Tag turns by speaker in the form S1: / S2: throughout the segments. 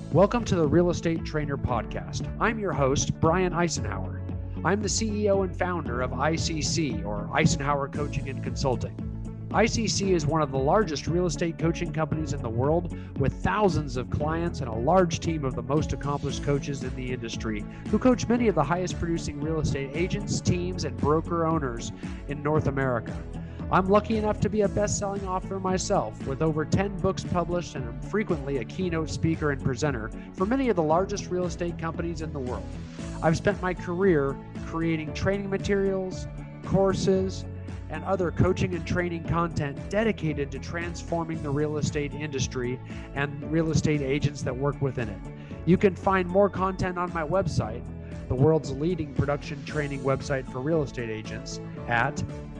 S1: Welcome to the Real Estate Trainer Podcast. I'm your host, Brian Eisenhower. I'm the CEO and founder of ICC, or Eisenhower Coaching and Consulting. ICC is one of the largest real estate coaching companies in the world, with thousands of clients and a large team of the most accomplished coaches in the industry who coach many of the highest producing real estate agents, teams, and broker owners in North America. I'm lucky enough to be a best-selling author myself, with over 10 books published, and I'm frequently a keynote speaker and presenter for many of the largest real estate companies in the world. I've spent my career creating training materials, courses, and other coaching and training content dedicated to transforming the real estate industry and real estate agents that work within it. You can find more content on my website, the world's leading production training website for real estate agents, at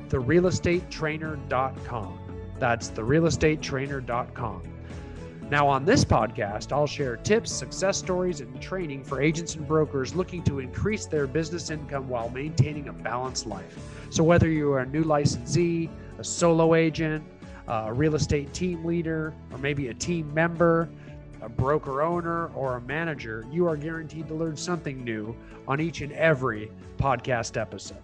S1: therealestatetrainer.com. That's therealestatetrainer.com. Now, on this podcast, I'll share tips, success stories, and training for agents and brokers looking to increase their business income while maintaining a balanced life. So whether you are a new licensee, a solo agent, a real estate team leader, or maybe a team member, a broker owner, or a manager, you are guaranteed to learn something new on each and every podcast episode.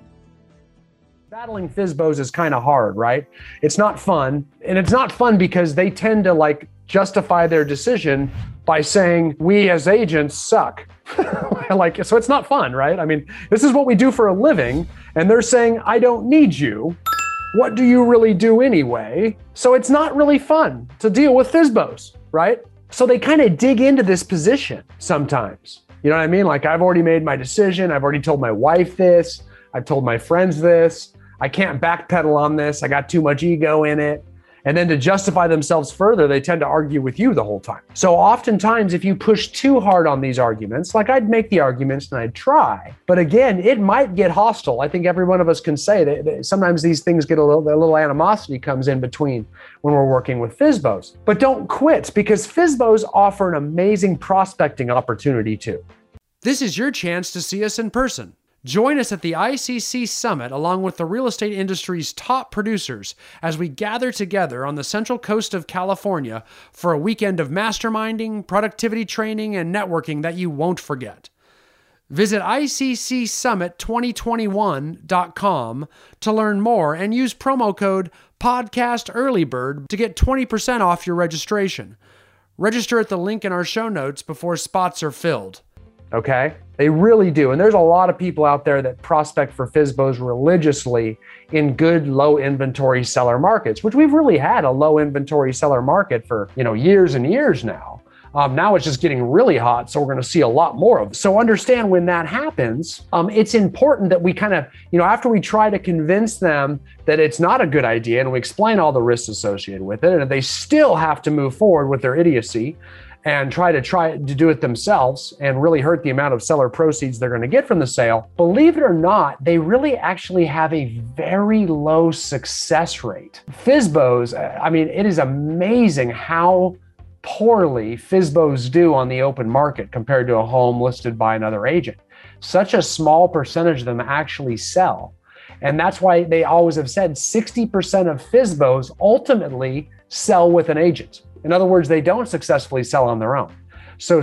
S1: Battling FSBOs is kind of hard, right? It's not fun. And it's not fun because they tend to justify their decision by saying, we as agents suck. So it's not fun, right? I mean, this is what we do for a living. And they're saying, I don't need you. What do you really do anyway? So it's not really fun to deal with FSBOs, right? So they kind of dig into this position sometimes. You know what I mean? I've already made my decision. I've already told my wife this. I've told my friends this. I can't backpedal on this. I got too much ego in it. And then to justify themselves further, they tend to argue with you the whole time. So oftentimes, if you push too hard on these arguments, I'd make the arguments and I'd try, but again, it might get hostile. I think every one of us can say that sometimes these things get a little animosity comes in between when we're working with FSBOs. But don't quit, because FSBOs offer an amazing prospecting opportunity too.
S2: This is your chance to see us in person. Join us at the ICC Summit along with the real estate industry's top producers as we gather together on the central coast of California for a weekend of masterminding, productivity training, and networking that you won't forget. Visit ICCSummit2021.com to learn more and use promo code PODCASTEARLYBIRD to get 20% off your registration. Register at the link in our show notes before spots are filled.
S1: Okay? They really do. And there's a lot of people out there that prospect for FSBOs religiously in good low inventory seller markets, which we've really had a low inventory seller market for, years and years now. Now it's just getting really hot, so we're going to see a lot more of it. So understand when that happens, it's important that we kind of, after we try to convince them that it's not a good idea and we explain all the risks associated with it, and if they still have to move forward with their idiocy and try to do it themselves and really hurt the amount of seller proceeds they're going to get from the sale, believe it or not, they really actually have a very low success rate. FSBOs, it is amazing how poorly FSBOs do on the open market compared to a home listed by another agent. Such a small percentage of them actually sell. And that's why they always have said 60% of FSBOs ultimately sell with an agent. In other words, they don't successfully sell on their own. So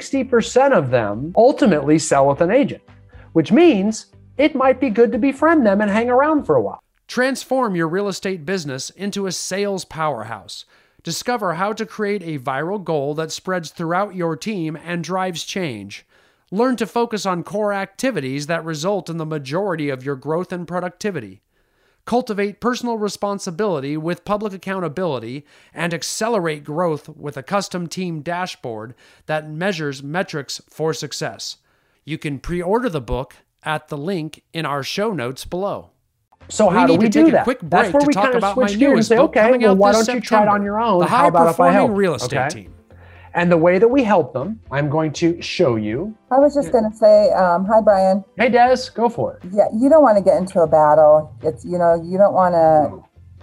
S1: 60% of them ultimately sell with an agent, which means it might be good to befriend them and hang around for a while.
S2: Transform your real estate business into a sales powerhouse. Discover how to create a viral goal that spreads throughout your team and drives change. Learn to focus on core activities that result in the majority of your growth and productivity. Cultivate personal responsibility with public accountability, and accelerate growth with a custom team dashboard that measures metrics for success. You can pre-order the book at the link in our show notes below.
S1: So how do we do that?
S2: That's where we kind of switch gears and say,
S1: okay, well, why don't you try it on your own?
S2: The
S1: How about if I help?
S2: high-performing real estate team.
S1: And the way that we help them, I'm going to show you.
S3: I was just going to say, hi, Brian.
S1: Hey, Des, go for it.
S3: Yeah, you don't want to get into a battle. It's, you don't want to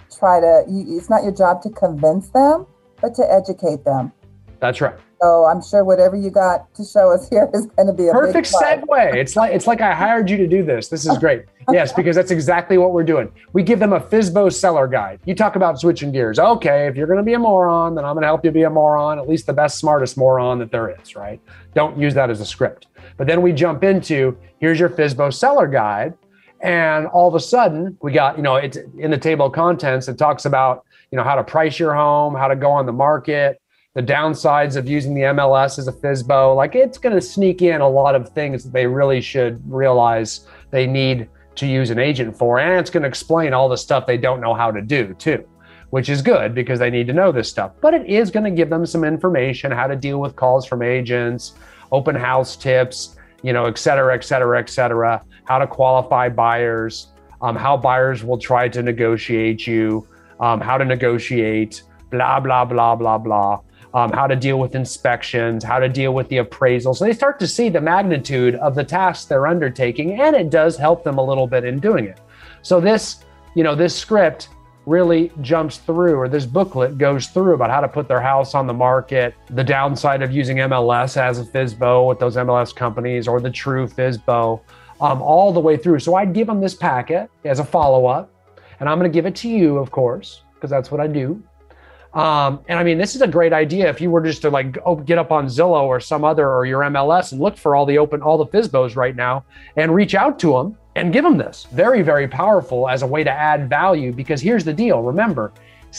S3: it's not your job to convince them, but to educate them.
S1: That's right.
S3: So I'm sure whatever you got to show us here is going to be a
S1: perfect
S3: big
S1: segue. It's like I hired you to do this. This is great. Yes, because that's exactly what we're doing. We give them a FSBO seller guide. You talk about switching gears. Okay, if you're going to be a moron, then I'm going to help you be a moron, at least the best, smartest moron that there is, right? Don't use that as a script. But then we jump into, here's your FSBO seller guide. And all of a sudden we got, it's in the table of contents. It talks about, how to price your home, how to go on the market, the downsides of using the MLS as a FSBO. Like, it's going to sneak in a lot of things that they really should realize they need to use an agent for. And it's going to explain all the stuff they don't know how to do too, which is good because they need to know this stuff. But it is going to give them some information, how to deal with calls from agents, open house tips, et cetera, et cetera, et cetera, how to qualify buyers, how buyers will try to negotiate you, how to negotiate, blah, blah, blah, blah, blah. How to deal with inspections, how to deal with the appraisal. So they start to see the magnitude of the tasks they're undertaking, and it does help them a little bit in doing it. So this script really jumps through, or this booklet goes through about how to put their house on the market, the downside of using MLS as a FSBO with those MLS companies, or the true FSBO, all the way through. So I'd give them this packet as a follow-up, and I'm going to give it to you, of course, because that's what I do. And I mean, this is a great idea if you were just to get up on Zillow or some other, or your MLS, and look for all the FSBOs right now and reach out to them and give them this. Very, very powerful as a way to add value, because here's the deal. Remember,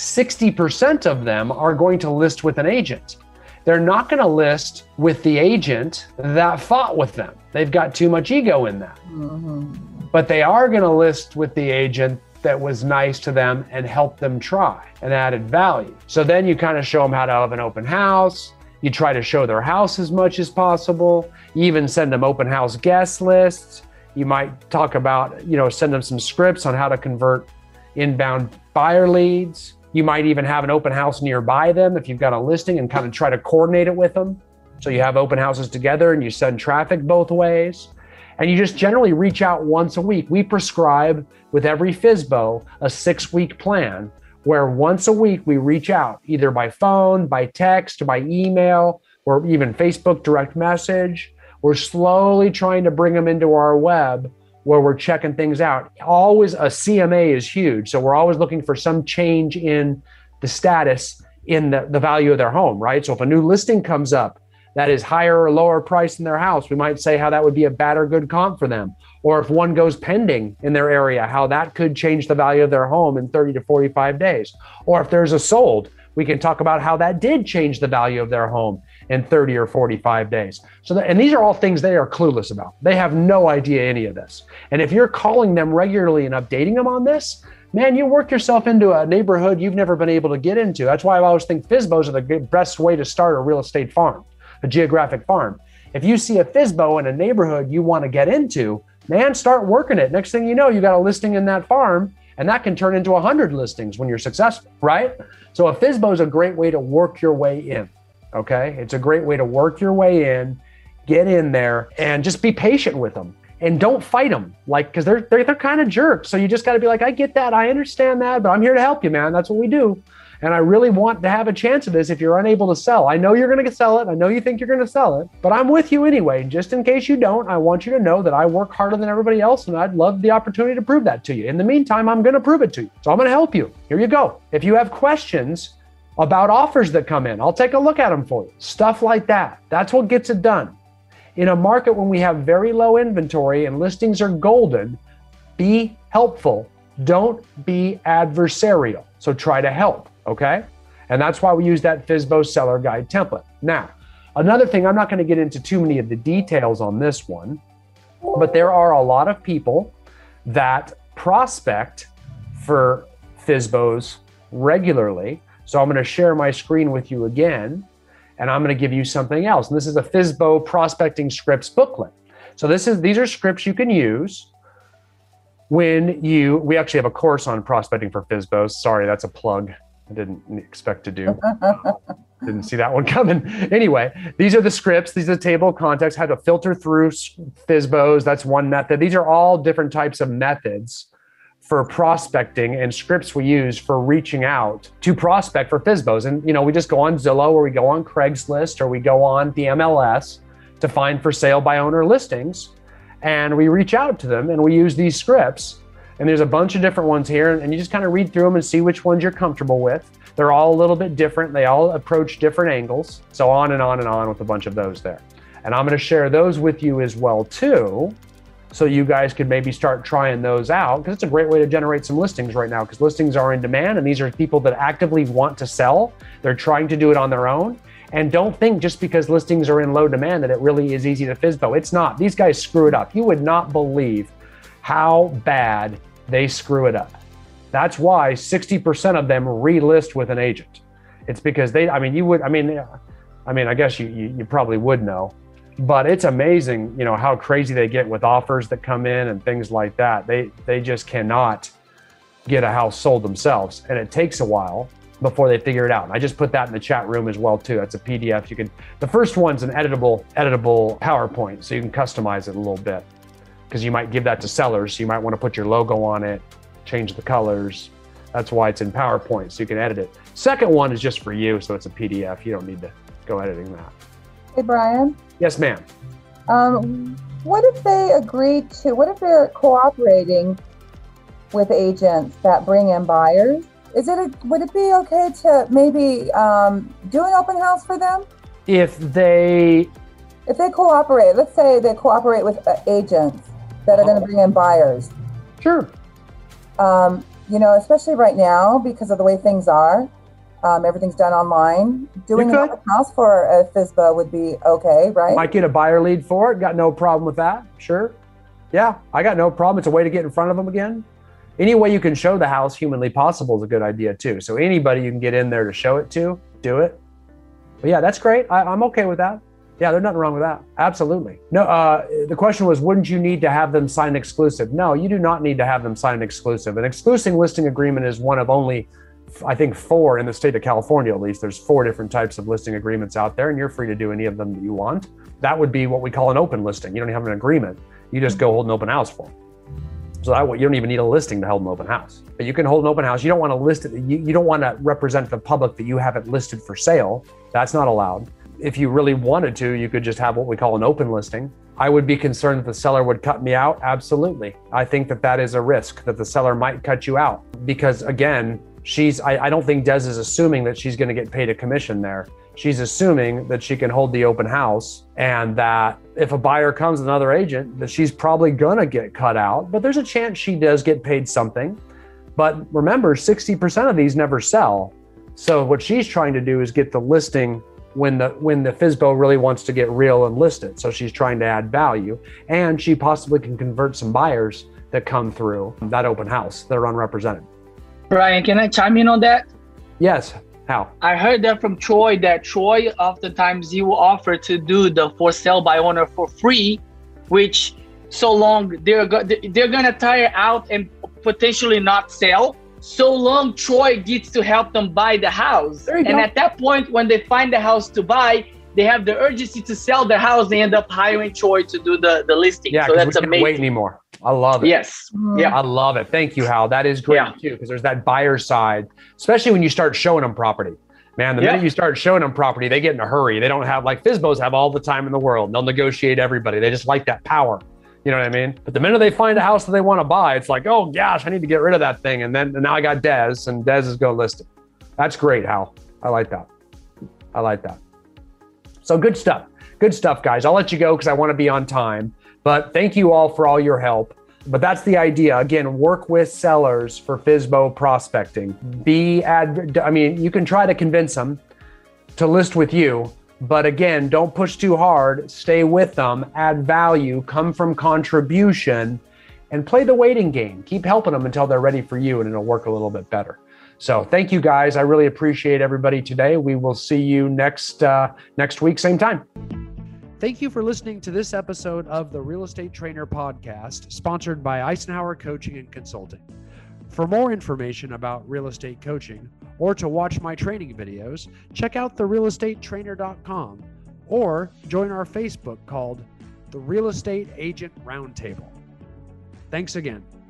S1: 60% of them are going to list with an agent. They're not going to list with the agent that fought with them. They've got too much ego in that. Mm-hmm. But they are going to list with the agent that was nice to them and helped them try and added value. So then you kind of show them how to have an open house. You try to show their house as much as possible. You even send them open house guest lists. You might talk about, send them some scripts on how to convert inbound buyer leads. You might even have an open house nearby them if you've got a listing, and kind of try to coordinate it with them. So you have open houses together and you send traffic both ways. And you just generally reach out once a week. We prescribe with every FSBO a 6-week plan where once a week we reach out either by phone, by text, by email, or even Facebook direct message. We're slowly trying to bring them into our web where we're checking things out. Always a CMA is huge. So we're always looking for some change in the status in the value of their home, right? So if a new listing comes up that is higher or lower price than their house, we might say how that would be a bad or good comp for them. Or if one goes pending in their area, how that could change the value of their home in 30 to 45 days. Or if there's a sold, we can talk about how that did change the value of their home in 30 or 45 days. And these are all things they are clueless about. They have no idea any of this. And if you're calling them regularly and updating them on this, man, you work yourself into a neighborhood you've never been able to get into. That's why I always think FSBOs are the best way to start a real estate farm, a geographic farm. If you see a FSBO in a neighborhood you want to get into, man, start working it. Next thing you know, you got a listing in that farm, and that can turn into 100 listings when you're successful, right? So a FSBO is a great way to work your way in, okay? It's a great way to work your way in, get in there, and just be patient with them. And don't fight them, because they're kind of jerks. So you just got to be like, I get that, I understand that, but I'm here to help you, man. That's what we do. And I really want to have a chance of this if you're unable to sell. I know you're going to sell it. I know you think you're going to sell it, but I'm with you anyway. Just in case you don't, I want you to know that I work harder than everybody else, and I'd love the opportunity to prove that to you. In the meantime, I'm going to prove it to you. So I'm going to help you. Here you go. If you have questions about offers that come in, I'll take a look at them for you. Stuff like that. That's what gets it done. In a market when we have very low inventory and listings are golden, be helpful. Don't be adversarial. So try to help. Okay. And that's why we use that FSBO seller guide template. Now, another thing, I'm not going to get into too many of the details on this one, but there are a lot of people that prospect for FSBOs regularly. So I'm going to share my screen with you again, and I'm going to give you something else. And this is a FSBO prospecting scripts booklet. So these are scripts you can use when we actually have a course on prospecting for FSBOs. Sorry, that's a plug. I didn't expect to do. Didn't see that one coming. Anyway, these are the scripts. These are the table of contents, how to filter through FSBOs. That's one method. These are all different types of methods for prospecting and scripts we use for reaching out to prospect for FSBOs. And, we just go on Zillow, or we go on Craigslist, or we go on the MLS to find for sale by owner listings. and we reach out to them and we use these scripts. And there's a bunch of different ones here, and you just kind of read through them and see which ones you're comfortable with. They're all a little bit different. They all approach different angles. So on and on and on with a bunch of those there. And I'm going to share those with you as well too, so you guys could maybe start trying those out, because it's a great way to generate some listings right now, because listings are in demand, and these are people that actively want to sell. They're trying to do it on their own. And don't think just because listings are in low demand that it really is easy to FSBO. It's not. These guys screw it up. You would not believe how bad they screw it up. That's why 60% of them relist with an agent. It's because I guess you probably would know, but it's amazing, how crazy they get with offers that come in and things like that. They just cannot get a house sold themselves, and it takes a while before they figure it out. And I just put that in the chat room as well too. That's a PDF. The first one's an editable PowerPoint, so you can customize it a little bit, because you might give that to sellers. So you might want to put your logo on it, change the colors. That's why it's in PowerPoint, so you can edit it. Second one is just for you, so it's a PDF. You don't need to go editing that.
S3: Hey, Brian.
S1: Yes, ma'am.
S3: What if they're cooperating with agents that bring in buyers? Would it be okay to maybe do an open house for them? If they cooperate, let's say they cooperate with agents that are going to bring in buyers.
S1: Sure.
S3: Especially right now, because of the way things are, everything's done online. Doing an open house for a FSBO would be okay, right?
S1: Might get a buyer lead for it. Got no problem with that. Sure. Yeah, I got no problem. It's a way to get in front of them again. Any way you can show the house humanly possible is a good idea too. So anybody you can get in there to show it to, do it. But yeah, that's great. I'm okay with that. Yeah, there's nothing wrong with that. Absolutely. No, the question was, wouldn't you need to have them sign exclusive? No, you do not need to have them sign an exclusive. An exclusive listing agreement is one of only, I think, 4 in the state of California, at least. There's 4 different types of listing agreements out there, and you're free to do any of them that you want. That would be what we call an open listing. You don't have an agreement. You just go hold an open house for them. So that way, you don't even need a listing to hold an open house. But you can hold an open house. You don't want to list it. You don't want to represent the public that you haven't listed for sale. That's not allowed. If you really wanted to, you could just have what we call an open listing. I would be concerned that the seller would cut me out. Absolutely. I think that is a risk, that the seller might cut you out, because again, I don't think Des is assuming that she's going to get paid a commission there. She's assuming that she can hold the open house, and that if a buyer comes with another agent, that she's probably going to get cut out, but there's a chance she does get paid something. But remember, 60% of these never sell. So what she's trying to do is get the listing when the FSBO really wants to get real and list it. So she's trying to add value, and she possibly can convert some buyers that come through that open house that are unrepresented.
S4: Brian, can I chime in on that?
S1: Yes. How?
S4: I heard that from Troy, oftentimes you offer to do the for sale by owner for free, which so long they're gonna tire out and potentially not sell. So long Troy gets to help them buy the house. And at that point, when they find the house to buy, they have the urgency to sell the house. They end up hiring Troy to do the listing.
S1: Yeah,
S4: so that's
S1: we can't wait anymore. I love it.
S4: Yes. Yeah.
S1: I love it. Thank you, Hal. That is great too, because there's that buyer side, especially when you start showing them property. Man, the minute you start showing them property, they get in a hurry. They don't have, like FSBOs have all the time in the world. They'll negotiate everybody. They just like that power. You know what I mean? But the minute they find a house that they want to buy, it's like, oh gosh, I need to get rid of that thing. And now I got Des, and Des is going to list it. That's great, Hal. I like that. So good stuff. Good stuff, guys. I'll let you go because I want to be on time. But thank you all for all your help. But that's the idea. Again, work with sellers for FSBO prospecting. You can try to convince them to list with you. But again, don't push too hard. Stay with them, add value, come from contribution, and play the waiting game. Keep helping them until they're ready for you, and it'll work a little bit better. So thank you, guys. I really appreciate everybody today. We will see you next week, same time.
S2: Thank you for listening to this episode of the Real Estate Trainer Podcast, sponsored by Eisenhower Coaching and Consulting. For more information about real estate coaching, or to watch my training videos, check out therealestatetrainer.com or join our Facebook called The Real Estate Agent Roundtable. Thanks again.